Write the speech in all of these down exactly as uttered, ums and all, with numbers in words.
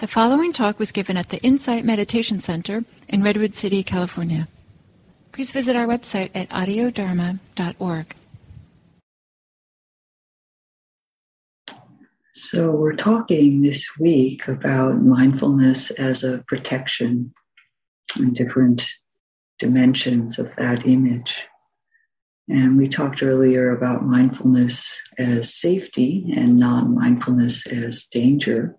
The following talk was given at the Insight Meditation Center in Redwood City, California. Please visit our website at audio dharma dot org. So we're talking this week about mindfulness as a protection and different dimensions of that image. And we talked earlier about mindfulness as safety and non-mindfulness as danger.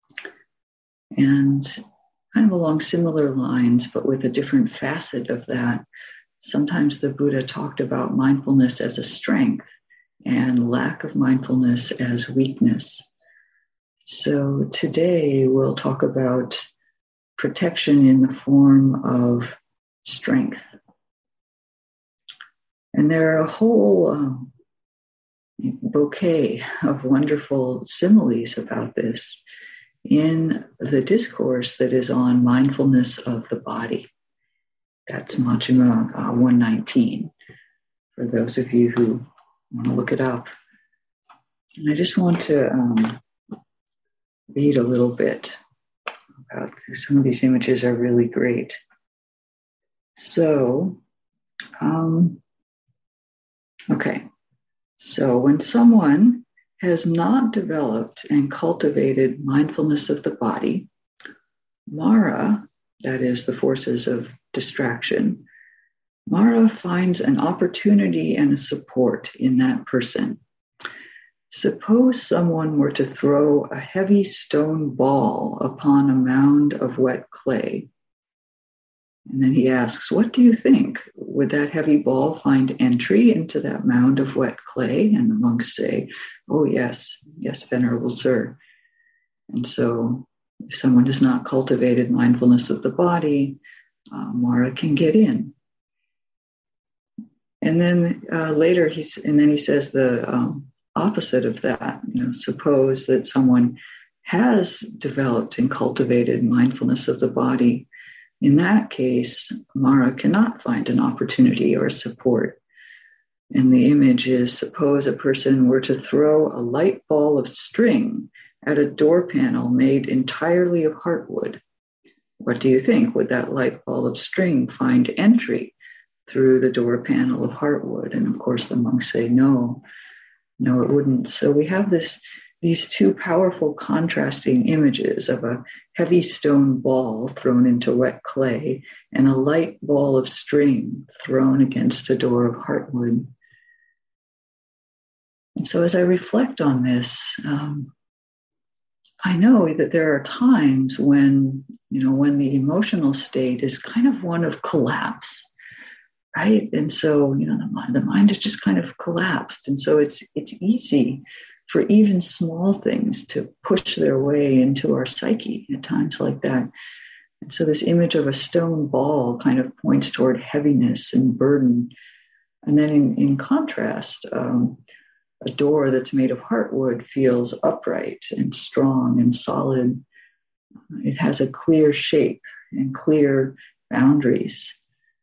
And kind of along similar lines, but with a different facet of that, sometimes the Buddha talked about mindfulness as a strength and lack of mindfulness as weakness. So today we'll talk about protection in the form of strength. And there are a whole um, bouquet of wonderful similes about this in the discourse that is on mindfulness of the body. That's Majjhima uh, one nineteen, for those of you who want to look it up. And I just want to um, read a little bit about this. Some of these images are really great. So, um, okay. So when someone has not developed and cultivated mindfulness of the body, Mara, that is the forces of distraction, Mara finds an opportunity and a support in that person. Suppose someone were to throw a heavy stone ball upon a mound of wet clay. And then he asks, what do you think? Would that heavy ball find entry into that mound of wet clay? And the monks say, oh, yes, yes, Venerable Sir. And so if someone has not cultivated mindfulness of the body, uh, Mara can get in. And then uh, later, he's, and then he says the um, opposite of that. You know, suppose that someone has developed and cultivated mindfulness of the body. In that case, Mara cannot find an opportunity or support. And the image is, suppose a person were to throw a light ball of string at a door panel made entirely of heartwood. What do you think? Would that light ball of string find entry through the door panel of heartwood? And of course the monks say, no, no, it wouldn't. So we have this these two powerful contrasting images of a heavy stone ball thrown into wet clay and a light ball of string thrown against a door of heartwood. And so as I reflect on this, um, I know that there are times when, you know, when the emotional state is kind of one of collapse, right? And so, you know, the mind, the mind is just kind of collapsed. And so it's it's easy for even small things to push their way into our psyche at times like that. And so this image of a stone ball kind of points toward heaviness and burden. And then in, in contrast, um, a door that's made of heartwood feels upright and strong and solid. It has a clear shape and clear boundaries.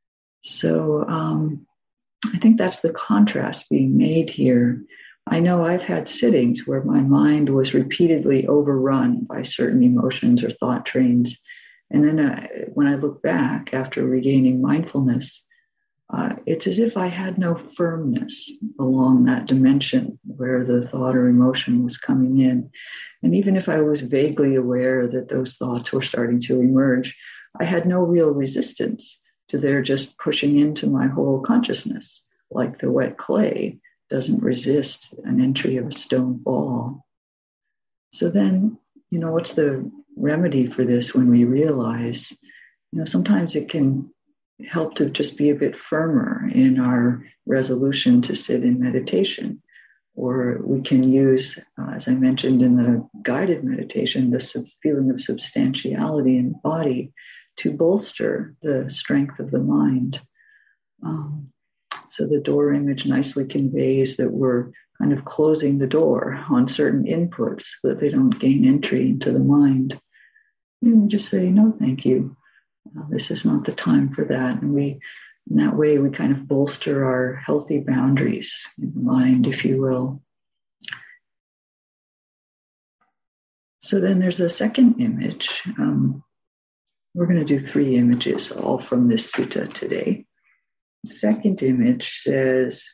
So um, I think that's the contrast being made here. I know I've had sittings where my mind was repeatedly overrun by certain emotions or thought trains. And then uh, when I look back after regaining mindfulness, uh, it's as if I had no firmness along that dimension where the thought or emotion was coming in. And even if I was vaguely aware that those thoughts were starting to emerge, I had no real resistance to their just pushing into my whole consciousness, like the wet clay doesn't resist an entry of a stone ball. So then, you know, what's the remedy for this when we realize, you know, sometimes it can help to just be a bit firmer in our resolution to sit in meditation. Or we can use, uh, as I mentioned in the guided meditation, the sub- feeling of substantiality in the body to bolster the strength of the mind. Um, So the door image nicely conveys that we're kind of closing the door on certain inputs so that they don't gain entry into the mind. And just say, no, thank you. Uh, this is not the time for that. And we, in that way, we kind of bolster our healthy boundaries in the mind, if you will. So then there's a second image. Um, we're going to do three images, all from this sutta today. The second image says,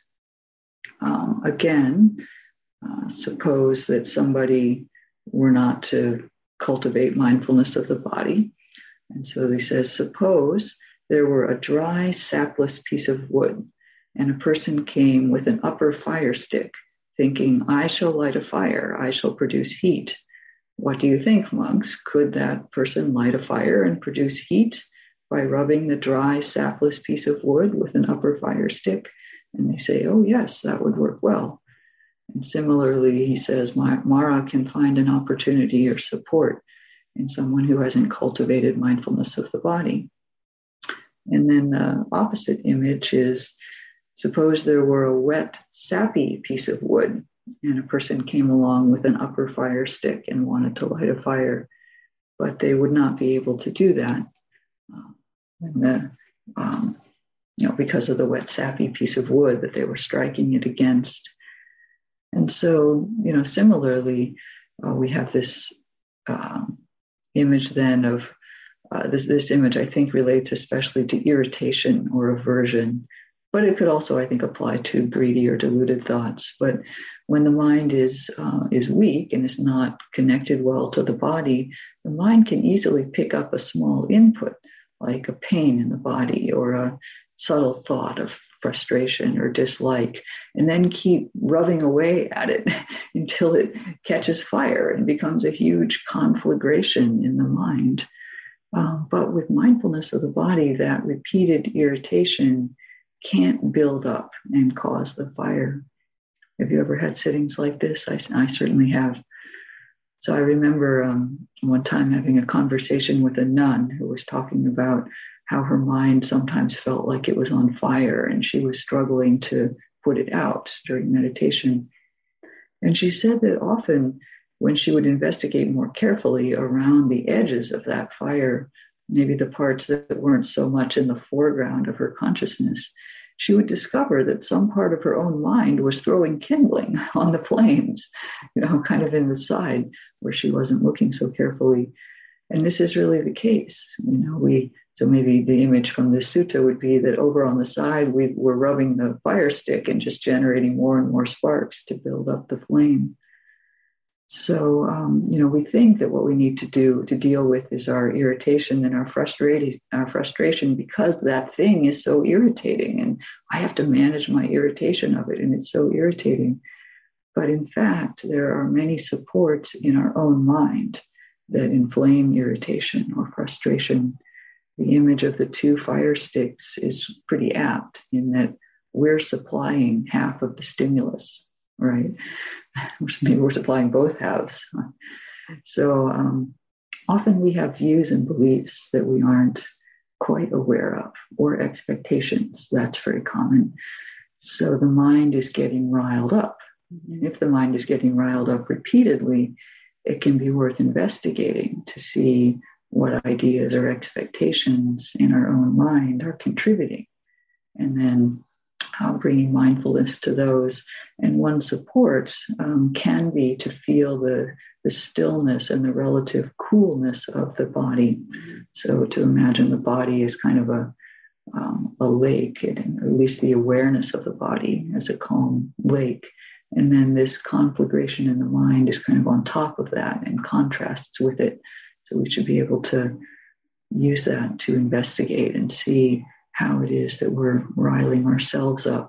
um, again, uh, suppose that somebody were not to cultivate mindfulness of the body. And so he says, suppose there were a dry, sapless piece of wood, and a person came with an upper fire stick, thinking, I shall light a fire, I shall produce heat. What do you think, monks? Could that person light a fire and produce heat by rubbing the dry, sapless piece of wood with an upper fire stick? And they say, oh, yes, that would work well. And similarly, he says, Mara can find an opportunity or support in someone who hasn't cultivated mindfulness of the body. And then the opposite image is, suppose there were a wet, sappy piece of wood, and a person came along with an upper fire stick and wanted to light a fire, but they would not be able to do that uh, when the, um, you know, because of the wet, sappy piece of wood that they were striking it against. And so, you know, similarly, uh, we have this um, image then of uh, this, this image, I think, relates especially to irritation or aversion, but it could also, I think, apply to greedy or deluded thoughts. But when the mind is uh, is weak and is not connected well to the body, the mind can easily pick up a small input, like a pain in the body or a subtle thought of frustration or dislike, and then keep rubbing away at it until it catches fire and becomes a huge conflagration in the mind. Um, but with mindfulness of the body, that repeated irritation can't build up and cause the fire. Have you ever had sittings like this? I, I certainly have. So I remember um, one time having a conversation with a nun who was talking about how her mind sometimes felt like it was on fire and she was struggling to put it out during meditation. And she said that often when she would investigate more carefully around the edges of that fire, maybe the parts that weren't so much in the foreground of her consciousness, she would discover that some part of her own mind was throwing kindling on the flames, you know, kind of in the side where she wasn't looking so carefully. And this is really the case. You know, we, so maybe the image from this sutta would be that over on the side, we were rubbing the fire stick and just generating more and more sparks to build up the flame. So, um, you know, we think that what we need to do to deal with is our irritation and our frustrated, our frustration because that thing is so irritating and I have to manage my irritation of it and it's so irritating. But in fact, there are many supports in our own mind that inflame irritation or frustration. The image of the two fire sticks is pretty apt in that we're supplying half of the stimulus, right? Maybe we're supplying both halves. So um, often we have views and beliefs that we aren't quite aware of, or expectations. That's very common. So the mind is getting riled up. And if the mind is getting riled up repeatedly, it can be worth investigating to see what ideas or expectations in our own mind are contributing. And then uh, bringing mindfulness to those. And one support um, can be to feel the, the stillness and the relative coolness of the body. So to imagine the body as kind of a, um, a lake, and, or at least the awareness of the body as a calm lake. And then this conflagration in the mind is kind of on top of that and contrasts with it. So we should be able to use that to investigate and see how it is that we're riling ourselves up.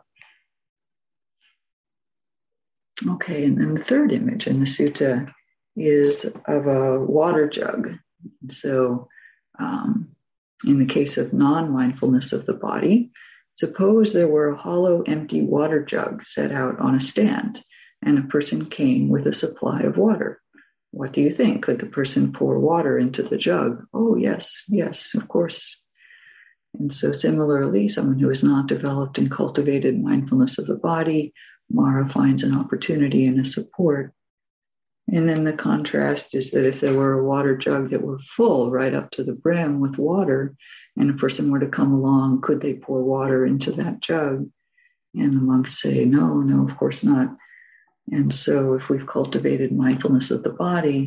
Okay, and then the third image in the sutta is of a water jug. And so um, in the case of non-mindfulness of the body, suppose there were a hollow, empty water jug set out on a stand, and a person came with a supply of water. What do you think? Could the person pour water into the jug? Oh, yes, yes, of course. And so similarly, someone who has not developed and cultivated mindfulness of the body, Mara finds an opportunity and a support. And then the contrast is that if there were a water jug that were full right up to the brim with water, and a person were to come along, could they pour water into that jug? And the monks say, no, no, of course not. And so if we've cultivated mindfulness of the body,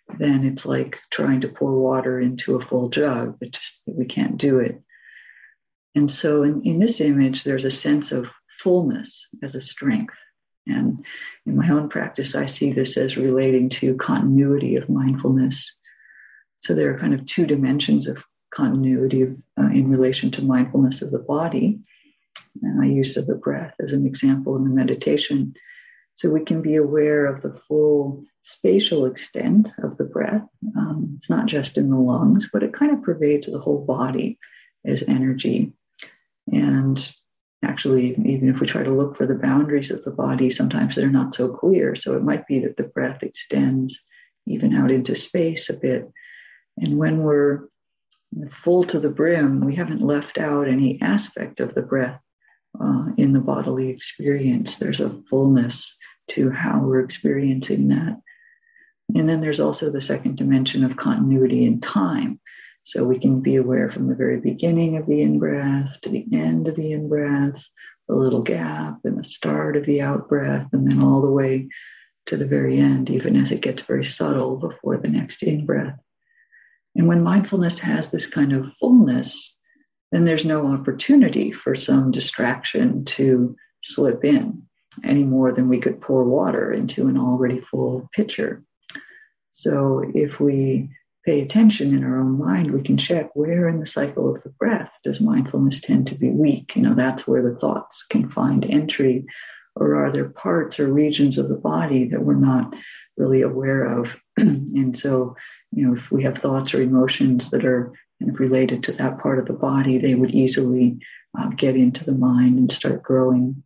then it's like trying to pour water into a full jug. That just we can't do it. And so in, in this image, there's a sense of fullness as a strength. And in my own practice, I see this as relating to continuity of mindfulness. So there are kind of two dimensions of continuity uh, in relation to mindfulness of the body. And I used the breath as an example in the meditation. So we can be aware of the full spatial extent of the breath. Um, it's not just in the lungs, but it kind of pervades the whole body as energy. And actually, even if we try to look for the boundaries of the body, sometimes they're not so clear. So it might be that the breath extends even out into space a bit. And when we're full to the brim, we haven't left out any aspect of the breath uh, in the bodily experience. There's a fullness to how we're experiencing that. And then there's also the second dimension of continuity in time. So we can be aware from the very beginning of the in-breath to the end of the in-breath, the little gap and the start of the out-breath, and then all the way to the very end, even as it gets very subtle before the next in-breath. And when mindfulness has this kind of fullness, then there's no opportunity for some distraction to slip in any more than we could pour water into an already full pitcher. So if we pay attention in our own mind, we can check where in the cycle of the breath does mindfulness tend to be weak. You know, that's where the thoughts can find entry. Or are there parts or regions of the body that we're not really aware of? And so, you know, if we have thoughts or emotions that are kind of related to that part of the body, they would easily uh, get into the mind and start growing.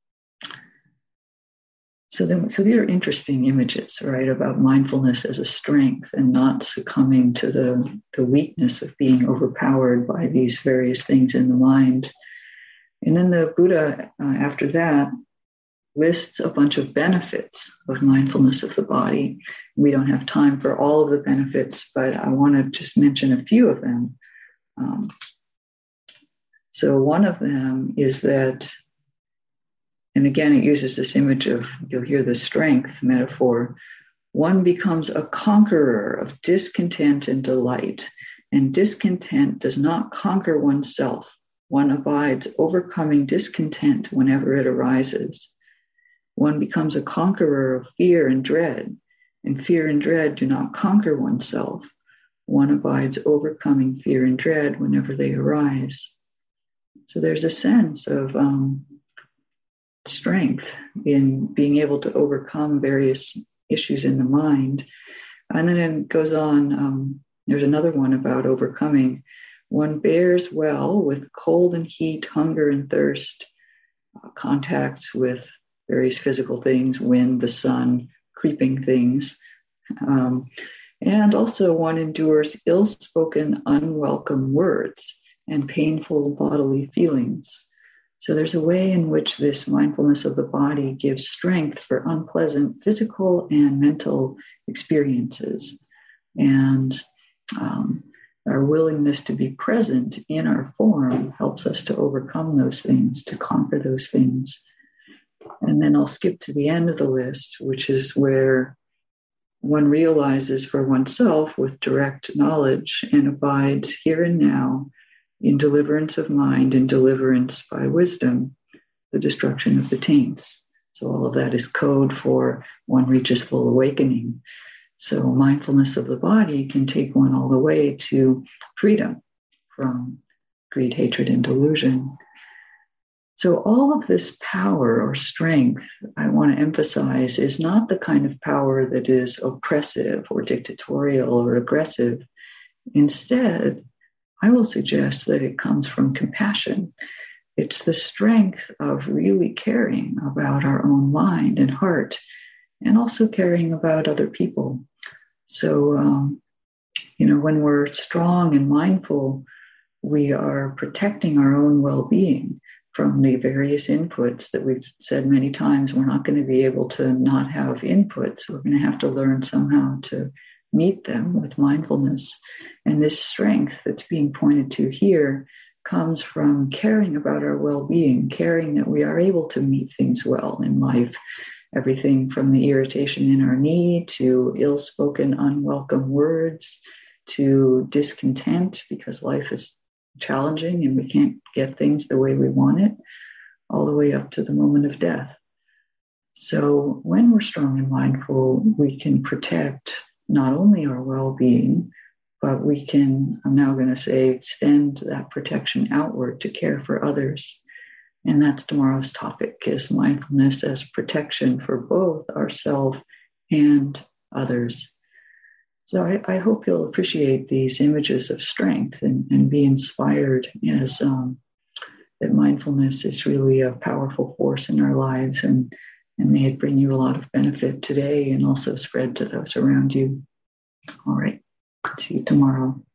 So then, so these are interesting images, right, about mindfulness as a strength and not succumbing to the, the weakness of being overpowered by these various things in the mind. And then the Buddha, uh, after that, lists a bunch of benefits of mindfulness of the body. We don't have time for all of the benefits, but I want to just mention a few of them. Um, so one of them is that, and again, it uses this image of, you'll hear the strength metaphor, one becomes a conqueror of discontent and delight, and discontent does not conquer oneself. One abides overcoming discontent whenever it arises. One becomes a conqueror of fear and dread, and fear and dread do not conquer oneself. One abides overcoming fear and dread whenever they arise. So there's a sense of um, strength in being able to overcome various issues in the mind. And then it goes on, um, there's another one about overcoming. One bears well with cold and heat, hunger and thirst, uh, contacts with various physical things, wind, the sun, creeping things. Um, and also one endures ill-spoken, unwelcome words and painful bodily feelings. So there's a way in which this mindfulness of the body gives strength for unpleasant physical and mental experiences. And um, our willingness to be present in our form helps us to overcome those things, to conquer those things. And then I'll skip to the end of the list, which is where one realizes for oneself with direct knowledge and abides here and now in deliverance of mind and deliverance by wisdom, the destruction of the taints. So all of that is code for one reaches full awakening. So mindfulness of the body can take one all the way to freedom from greed, hatred, and delusion. So all of this power or strength, I want to emphasize, is not the kind of power that is oppressive or dictatorial or aggressive. Instead, I will suggest that it comes from compassion. It's the strength of really caring about our own mind and heart, and also caring about other people. So, um, you know, when we're strong and mindful, we are protecting our own well-being from the various inputs that we've said many times. We're not going to be able to not have inputs. We're going to have to learn somehow to meet them with mindfulness. And this strength that's being pointed to here comes from caring about our well-being, caring that we are able to meet things well in life, everything from the irritation in our knee to ill-spoken, unwelcome words to discontent because life is challenging and we can't get things the way we want it, all the way up to the moment of death. So when we're strong and mindful, we can protect not only our well-being, but we can, I'm now going to say, extend that protection outward to care for others. And that's tomorrow's topic, is mindfulness as protection for both ourselves and others. So I, I hope you'll appreciate these images of strength and, and be inspired as um, that mindfulness is really a powerful force in our lives, and, and may it bring you a lot of benefit today and also spread to those around you. All right. See you tomorrow.